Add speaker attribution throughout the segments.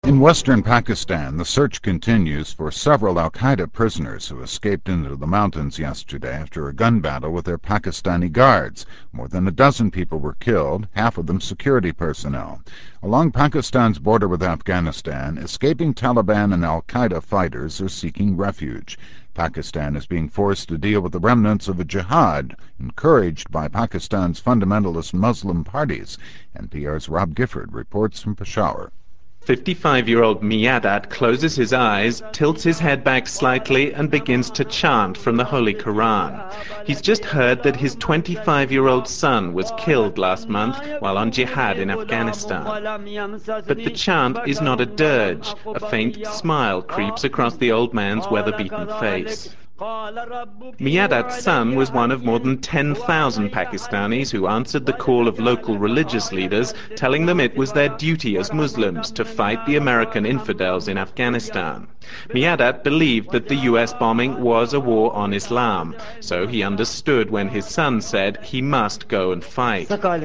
Speaker 1: In western Pakistan, the search continues for several al-Qaeda prisoners who escaped into the mountains yesterday after a gun battle with their Pakistani guards. More than a dozen people were killed, half of them security personnel. Along Pakistan's border with Afghanistan, escaping Taliban and al-Qaeda fighters are seeking refuge. Pakistan is being forced to deal with the remnants of a jihad encouraged by Pakistan's fundamentalist Muslim parties. NPR's Rob Gifford reports from Peshawar.
Speaker 2: 55-year-old Miadat closes his eyes, tilts his head back slightly and begins to chant from the Holy Quran. He's just heard that his 25-year-old son was killed last month while on jihad in Afghanistan. But the chant is not a dirge. A faint smile creeps across the old man's weather-beaten face. Miadat's son was one of more than 10,000 Pakistanis who answered the call of local religious leaders, telling them it was their duty as Muslims to fight the American infidels in Afghanistan. Miadat believed that the US bombing was a war on Islam, so he understood when his son said he must go and fight.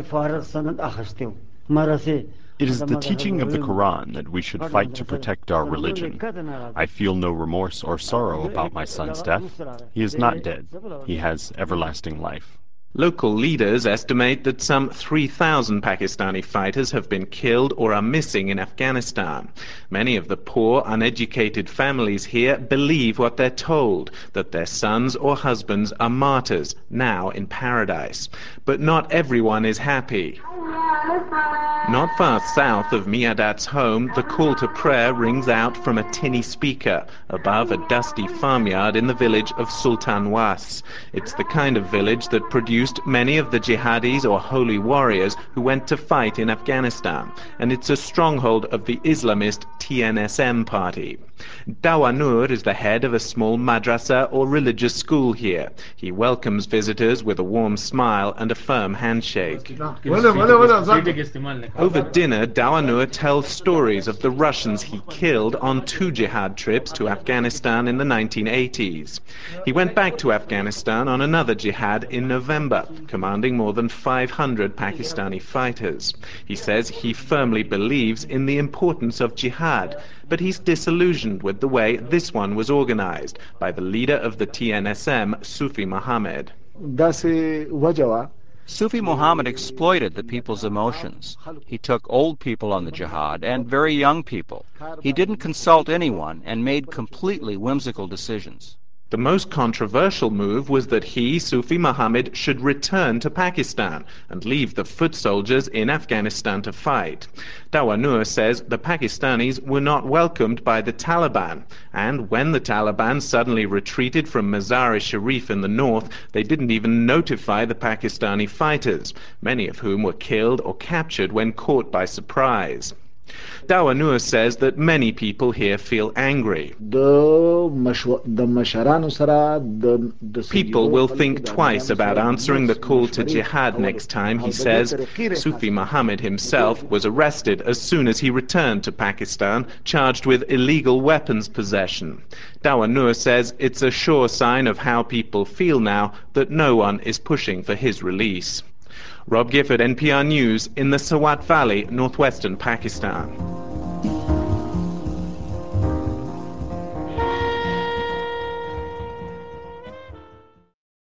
Speaker 3: It is the teaching of the Quran that we should fight to protect our religion. I feel no remorse or sorrow about my son's death. He is not dead. He has everlasting life.
Speaker 2: Local leaders estimate that some 3,000 Pakistani fighters have been killed or are missing in Afghanistan. Many of the poor, uneducated families here believe what they're told, that their sons or husbands are martyrs, now in paradise. But not everyone is happy. Not far south of Miadat's home, the call to prayer rings out from a tinny speaker above a dusty farmyard in the village of Sultan Was. It's the kind of village that produced many of the jihadis or holy warriors who went to fight in Afghanistan, and it's a stronghold of the Islamist TNSM party. Dawa Nur is the head of a small madrasa or religious school here. He welcomes visitors with a warm smile and a firm handshake. Over dinner, Dawa Nur tells stories of the Russians he killed on 2 jihad trips to Afghanistan in the 1980s. He went back to Afghanistan on another jihad in November, commanding more than 500 Pakistani fighters. He says he firmly believes in the importance of jihad, but he's disillusioned with the way this one was organized by the leader of the TNSM, Sufi Muhammad.
Speaker 4: Sufi Muhammad exploited the people's emotions. He took old people on the jihad and very young people. He didn't consult anyone and made completely whimsical decisions.
Speaker 2: The most controversial move was that he, Sufi Muhammad, should return to Pakistan and leave the foot soldiers in Afghanistan to fight. Dawa Nur says the Pakistanis were not welcomed by the Taliban, and when the Taliban suddenly retreated from Mazar-e-Sharif in the north, they didn't even notify the Pakistani fighters, many of whom were killed or captured when caught by surprise. Dawa Nur says that many people here feel angry. People will think twice about answering the call to jihad next time, he says. Sufi Muhammad himself was arrested as soon as he returned to Pakistan, charged with illegal weapons possession. Dawa Nur says it's a sure sign of how people feel now that no one is pushing for his release. Rob Gifford, NPR News, in the Swat Valley, northwestern Pakistan.